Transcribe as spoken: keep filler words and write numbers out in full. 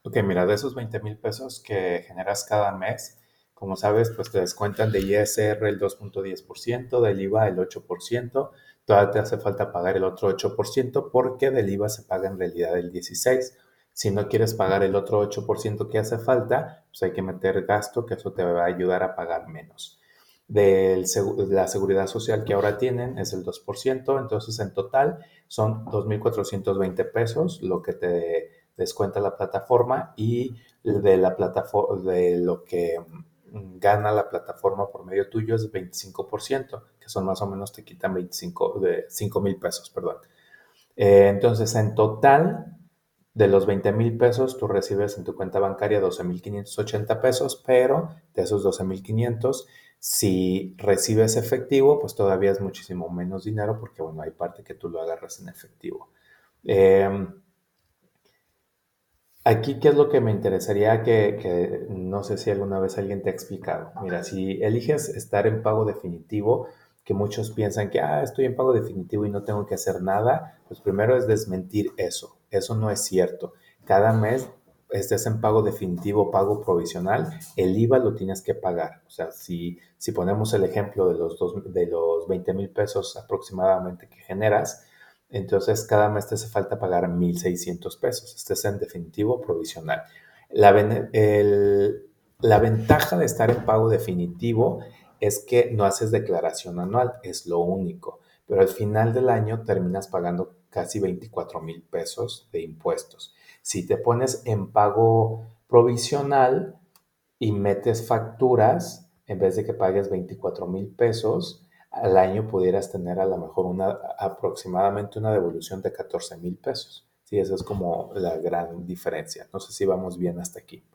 Ok, mira, de esos veinte mil pesos que generas cada mes, como sabes, pues te descuentan de I S R el dos punto diez por ciento, del IVA el ocho por ciento, todavía te hace falta pagar el otro ocho por ciento porque del IVA se paga en realidad el dieciséis por ciento. Si no quieres pagar el otro ocho por ciento que hace falta, pues hay que meter gasto, que eso te va a ayudar a pagar menos. Del segu- de la seguridad social que ahora tienen es el dos por ciento, entonces en total son dos mil cuatrocientos veinte pesos lo que te descuenta la plataforma y de la plataforma de lo que mm, gana la plataforma por medio tuyo es veinticinco por ciento, que son más o menos te quitan veinticinco de cinco mil pesos, perdón. Eh, entonces, en total, de los veinte mil pesos, tú recibes en tu cuenta bancaria doce mil quinientos ochenta pesos, pero de esos doce mil quinientos, si recibes efectivo, pues todavía es muchísimo menos dinero porque, bueno, hay parte que tú lo agarras en efectivo. Eh, Aquí, ¿qué es lo que me interesaría que, que no sé si alguna vez alguien te ha explicado? Mira, si eliges estar en pago definitivo, que muchos piensan que, ah, estoy en pago definitivo y no tengo que hacer nada, pues primero es desmentir eso. Eso no es cierto. Cada mes estés en pago definitivo, pago provisional, el IVA lo tienes que pagar. O sea, si, si ponemos el ejemplo de los, dos, de los veinte mil pesos aproximadamente que generas, entonces, cada mes te hace falta pagar mil seiscientos pesos. Este es en definitivo provisional. La, ven- el- la ventaja de estar en pago definitivo es que no haces declaración anual, es lo único. Pero al final del año terminas pagando casi veinticuatro mil pesos de impuestos. Si te pones en pago provisional, y metes facturas, en vez de que pagues veinticuatro mil pesos, al año pudieras tener a lo mejor una, aproximadamente una devolución de catorce mil pesos. Sí, esa es como la gran diferencia. No sé si vamos bien hasta aquí.